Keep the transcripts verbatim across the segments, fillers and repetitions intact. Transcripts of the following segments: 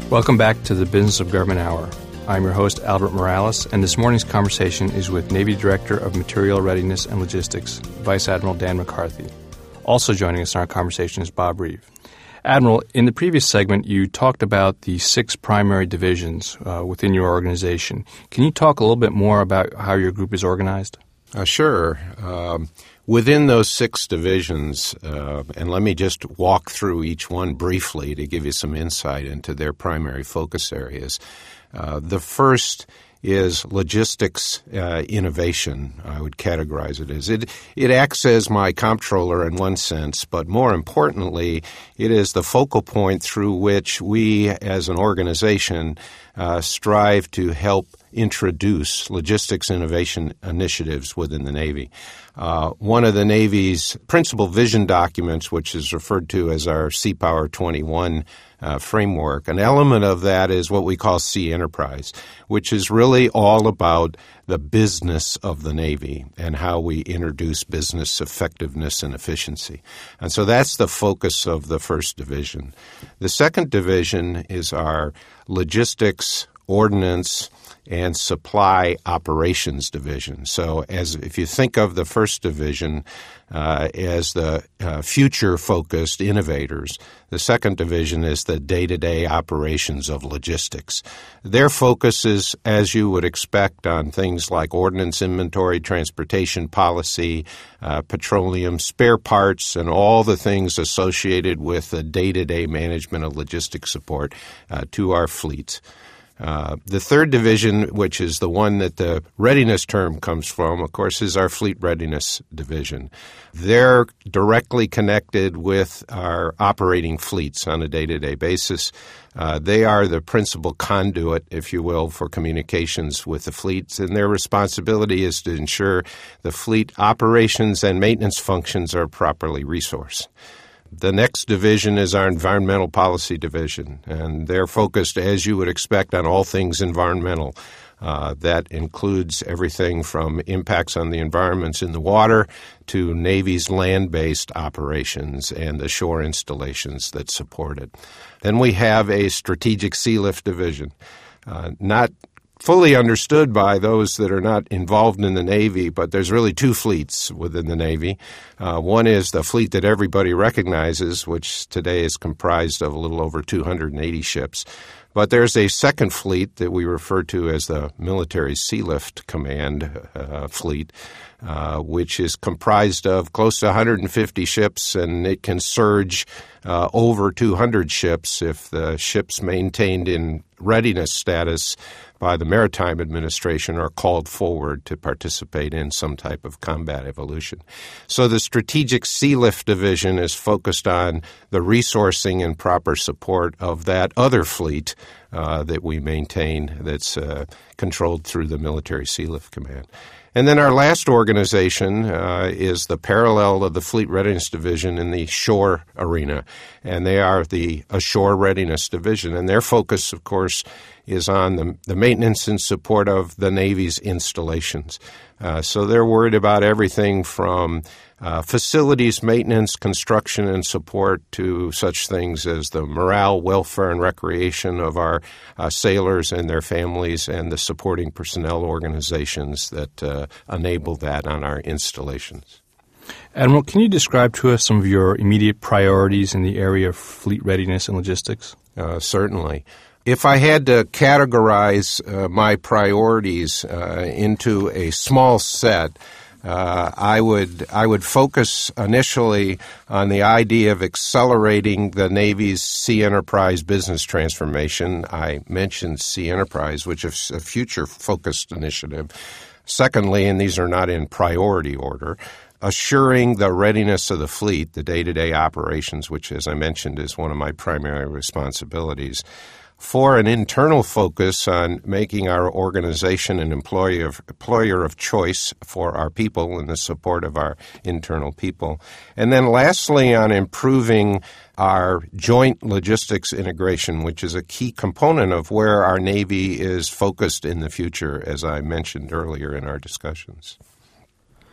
Welcome back to the Business of Government Hour. I'm your host, Albert Morales, and this morning's conversation is with Navy Director of Material Readiness and Logistics, Vice Admiral Dan McCarthy. Also joining us in our conversation is Bob Reeve. Admiral, in the previous segment, you talked about the six primary divisions uh, within your organization. Can you talk a little bit more about how your group is organized? Uh, sure. Um, within those six divisions, uh, and let me just walk through each one briefly to give you some insight into their primary focus areas. Uh, the first is logistics uh, innovation, I would categorize it as. It, it acts as my comptroller in one sense, but more importantly, it is the focal point through which we as an organization uh, strive to help introduce logistics innovation initiatives within the Navy. Uh, one of the Navy's principal vision documents, which is referred to as our Sea Power twenty-one uh, framework, an element of that is what we call Sea Enterprise, which is really all about the business of the Navy and how we introduce business effectiveness and efficiency. And so that's the focus of the first division. The second division is our logistics, ordnance, and supply operations division. So as if you think of the first division uh, as the uh, future-focused innovators, the second division is the day-to-day operations of logistics. Their focus is, as you would expect, on things like ordnance inventory, transportation policy, uh, petroleum, spare parts, and all the things associated with the day-to-day management of logistics support uh, to our fleets. Uh, the third division, which is the one that the readiness term comes from, of course, is our Fleet Readiness Division. They're directly connected with our operating fleets on a day-to-day basis. Uh, they are the principal conduit, if you will, for communications with the fleets, and their responsibility is to ensure the fleet operations and maintenance functions are properly resourced. The next division is our Environmental Policy Division, and they're focused, as you would expect, on all things environmental. Uh, that includes everything from impacts on the environments in the water to Navy's land-based operations and the shore installations that support it. Then we have a Strategic Sea Lift Division, uh, not fully understood by those that are not involved in the Navy, but there's really two fleets within the Navy. Uh, one is the fleet that everybody recognizes, which today is comprised of a little over two hundred eighty ships. But there's a second fleet that we refer to as the Military Sea Lift Command uh, fleet, uh, which is comprised of close to one hundred fifty ships, and it can surge uh, over two hundred ships if the ships maintained in readiness status by the Maritime Administration are called forward to participate in some type of combat evolution. So the Strategic Sea Lift Division is focused on the resourcing and proper support of that other fleet uh, that we maintain that's uh, controlled through the Military Sea Lift Command. And then our last organization uh, is the parallel of the Fleet Readiness Division in the shore arena, and they are the Ashore Readiness Division. And their focus, of course, is on the, the maintenance and support of the Navy's installations. Uh, so they're worried about everything from uh, facilities maintenance, construction, and support to such things as the morale, welfare, and recreation of our uh, sailors and their families and the supporting personnel organizations that uh, enable that on our installations. Admiral, can you describe to us some of your immediate priorities in the area of fleet readiness and logistics? Uh, certainly. If I had to categorize uh, my priorities uh, into a small set, uh, I would I would focus initially on the idea of accelerating the Navy's Sea Enterprise business transformation. I mentioned Sea Enterprise, which is a future-focused initiative. Secondly, and these are not in priority order, assuring the readiness of the fleet, the day-to-day operations, which, as I mentioned, is one of my primary responsibilities. For an internal focus on making our organization an employer of, employer of choice for our people and the support of our internal people. And then lastly, on improving our joint logistics integration, which is a key component of where our Navy is focused in the future, as I mentioned earlier in our discussions.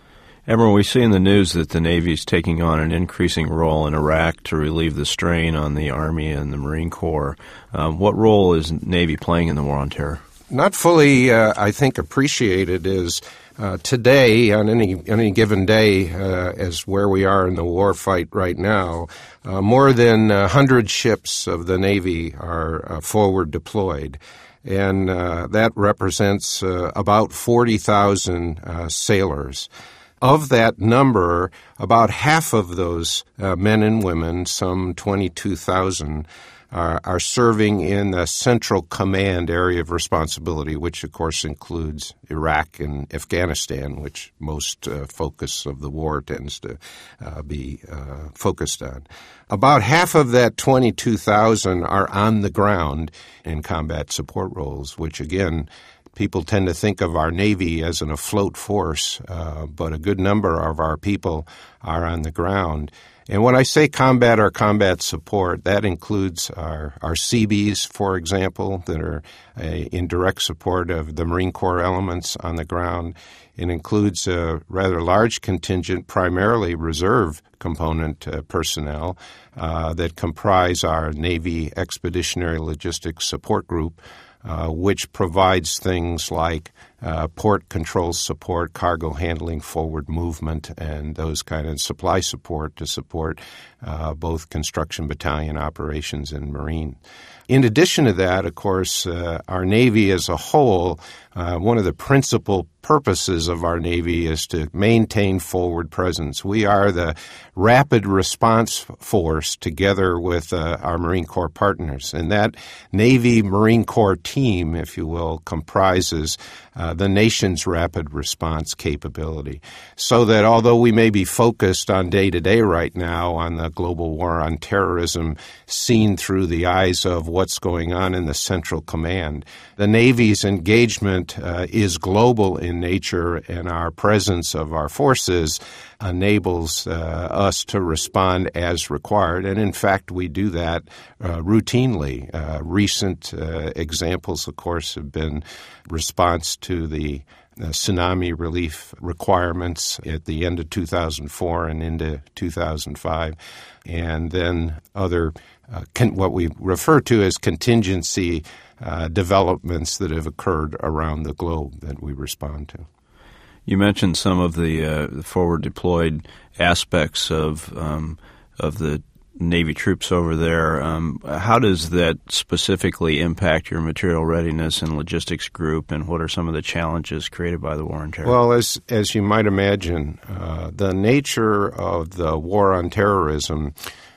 Admiral, we see in the news that the Navy is taking on an increasing role in Iraq to relieve the strain on the Army and the Marine Corps. Um, what role is Navy playing in the war on terror? Not fully, uh, I think, appreciated is uh, today, on any any given day, uh, as where we are in the war fight right now, uh, more than one hundred ships of the Navy are uh, forward deployed. And uh, that represents uh, about forty thousand uh, sailors. Of that number, about half of those uh, men and women, some twenty-two thousand, are, are serving in the Central Command area of responsibility, which, of course, includes Iraq and Afghanistan, which most uh, focus of the war tends to uh, be uh, focused on. About half of that twenty-two thousand are on the ground in combat support roles, which, again, people tend to think of our Navy as an afloat force, uh, but a good number of our people are on the ground. And when I say combat or combat support, that includes our, our C Bs, for example, that are uh, in direct support of the Marine Corps elements on the ground. It includes a rather large contingent, primarily reserve component uh, personnel uh, that comprise our Navy Expeditionary Logistics Support Group, Uh, which provides things like uh, port control support, cargo handling, forward movement, and those kind of supply support to support uh, both construction battalion operations and Marine. In addition to that, of course, uh, our Navy as a whole, uh, one of the principal purposes of our Navy is to maintain forward presence. We are the rapid response force together with uh, our Marine Corps partners. And that Navy Marine Corps team, if you will, comprises uh, the nation's rapid response capability. So that although we may be focused on day-to-day right now on the global war on terrorism seen through the eyes of what's going on in the Central Command, the Navy's engagement uh, is global in nature, and our presence of our forces enables uh, us to respond as required. And in fact, we do that uh, routinely. Uh, recent uh, examples, of course, have been response to the Uh, tsunami relief requirements at the end of two thousand four and into two thousand five, and then other uh, con- what we refer to as contingency uh, developments that have occurred around the globe that we respond to. You mentioned some of the, uh, the forward deployed aspects of um, of the Navy troops over there. Um, how does that specifically impact your material readiness and logistics group, and what are some of the challenges created by the war on terror? Well, as as you might imagine, uh, the nature of the war on terrorism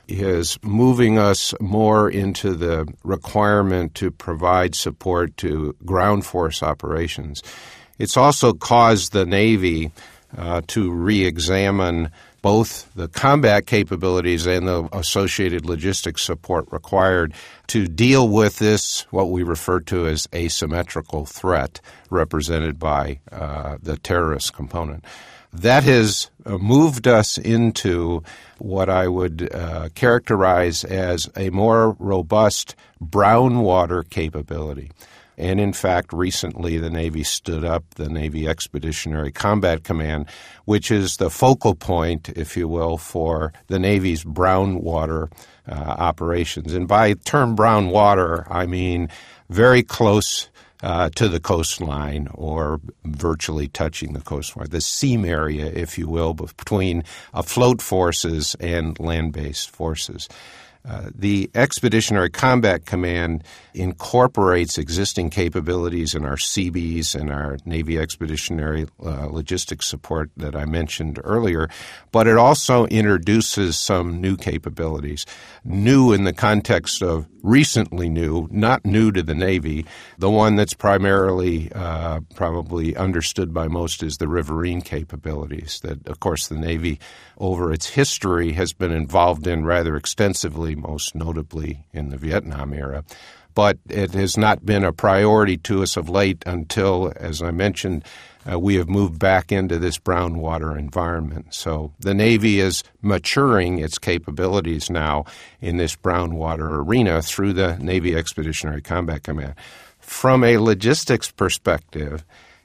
is moving us more into the requirement to provide support to ground force operations. It's also caused the Navy uh, to re-examine both the combat capabilities and the associated logistics support required to deal with this, what we refer to as asymmetrical threat represented by uh, the terrorist component. That has uh, moved us into what I would uh, characterize as a more robust brown water capability. And in fact, recently the Navy stood up the Navy Expeditionary Combat Command, which is the focal point, if you will, for the Navy's brown water uh, operations. And by term brown water, I mean very close uh, to the coastline or virtually touching the coastline, the seam area, if you will, between afloat forces and land-based forces. Uh, the Expeditionary Combat Command incorporates existing capabilities in our C Bs and our Navy Expeditionary uh, Logistics Support that I mentioned earlier, but it also introduces some new capabilities. New in the context of recently new, not new to the Navy. The one that's primarily uh, probably understood by most is the riverine capabilities that, of course, the Navy over its history has been involved in rather extensively, most notably in the Vietnam era. But it has not been a priority to us of late until, as I mentioned, uh, we have moved back into this brown water environment. So the Navy is maturing its capabilities now in this brown water arena through the Navy Expeditionary Combat Command. From a logistics perspective,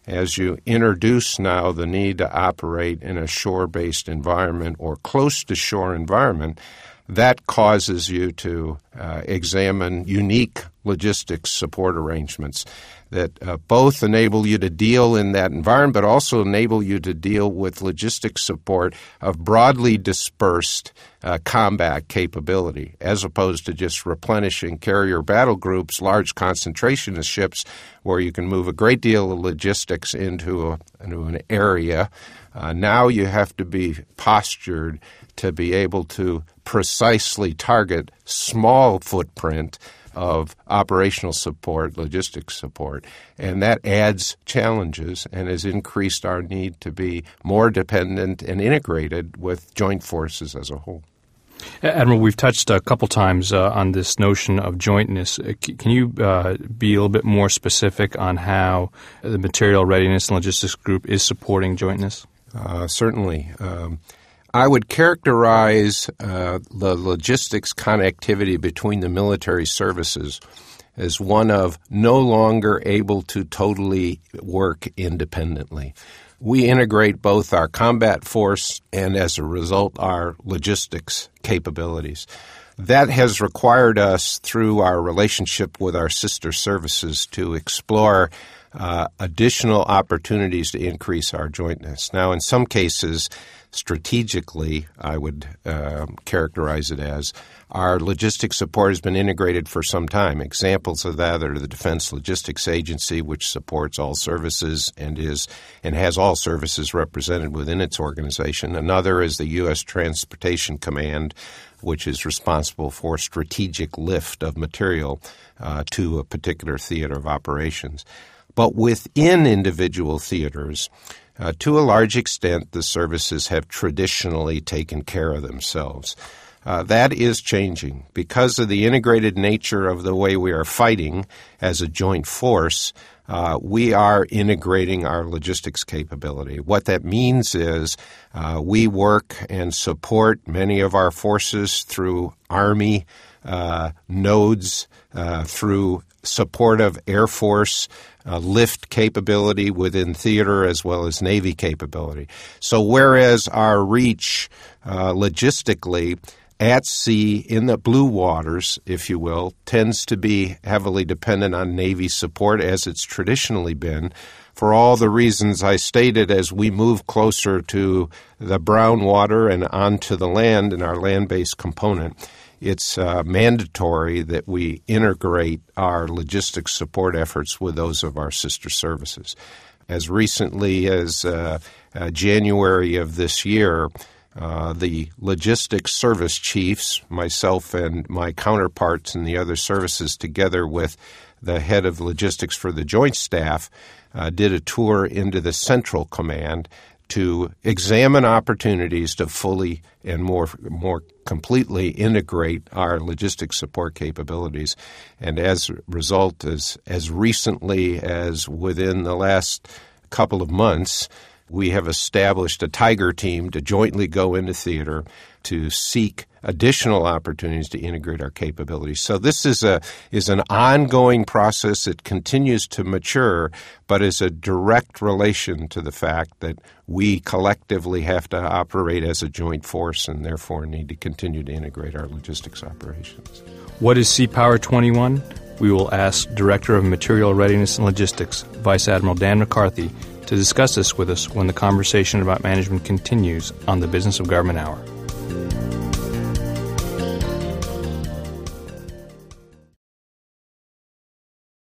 As you introduce now the need to operate in a shore-based environment or close to shore environment, that causes you to uh, examine unique logistics support arrangements that uh, both enable you to deal in that environment, but also enable you to deal with logistics support of broadly dispersed uh, combat capability, as opposed to just replenishing carrier battle groups, large concentration of ships, where you can move a great deal of logistics into, a, into an area. Uh, now you have to be postured to be able to precisely target small footprint of operational support, logistics support, and that adds challenges and has increased our need to be more dependent and integrated with joint forces as a whole. Admiral, we've touched a couple times uh, on this notion of jointness. Can you uh, be a little bit more specific on how the Material Readiness and Logistics Group is supporting jointness? Uh, certainly. Um, I would characterize uh, the logistics connectivity between the military services as one of no longer able to totally work independently. We integrate both our combat force and, as a result, our logistics capabilities. That has required us, through our relationship with our sister services, to explore uh, additional opportunities to increase our jointness. Now, in some cases, strategically, I would uh, characterize it as, our logistics support has been integrated for some time. Examples of that are the Defense Logistics Agency, which supports all services and is and has all services represented within its organization. Another is the U S Transportation Command, which is responsible for strategic lift of material uh, to a particular theater of operations. But within individual theaters, Uh, to a large extent, the services have traditionally taken care of themselves. Uh, that is changing. Because of the integrated nature of the way we are fighting as a joint force, uh, we are integrating our logistics capability. What that means is uh, we work and support many of our forces through Army uh, nodes, uh, through support of Air Force uh, lift capability within theater as well as Navy capability. So whereas our reach uh, logistically at sea in the blue waters, if you will, tends to be heavily dependent on Navy support as it's traditionally been, for all the reasons I stated, as we move closer to the brown water and onto the land in our land-based component, it's uh, mandatory that we integrate our logistics support efforts with those of our sister services. As recently as uh, uh, January of this year, uh, the logistics service chiefs, myself and my counterparts in the other services, together with the head of logistics for the Joint Staff, uh, did a tour into the Central Command to examine opportunities to fully and more more completely integrate our logistics support capabilities. And as a result, as, as recently as within the last couple of months, we have established a Tiger team to jointly go into theater to seek additional opportunities to integrate our capabilities. So this is a is an ongoing process that continues to mature, but is a direct relation to the fact that we collectively have to operate as a joint force and therefore need to continue to integrate our logistics operations. What is Sea Power twenty-one? We will ask Director of Material Readiness and Logistics, Vice Admiral Dan McCarthy, to discuss this with us when the conversation about management continues on the Business of Government Hour.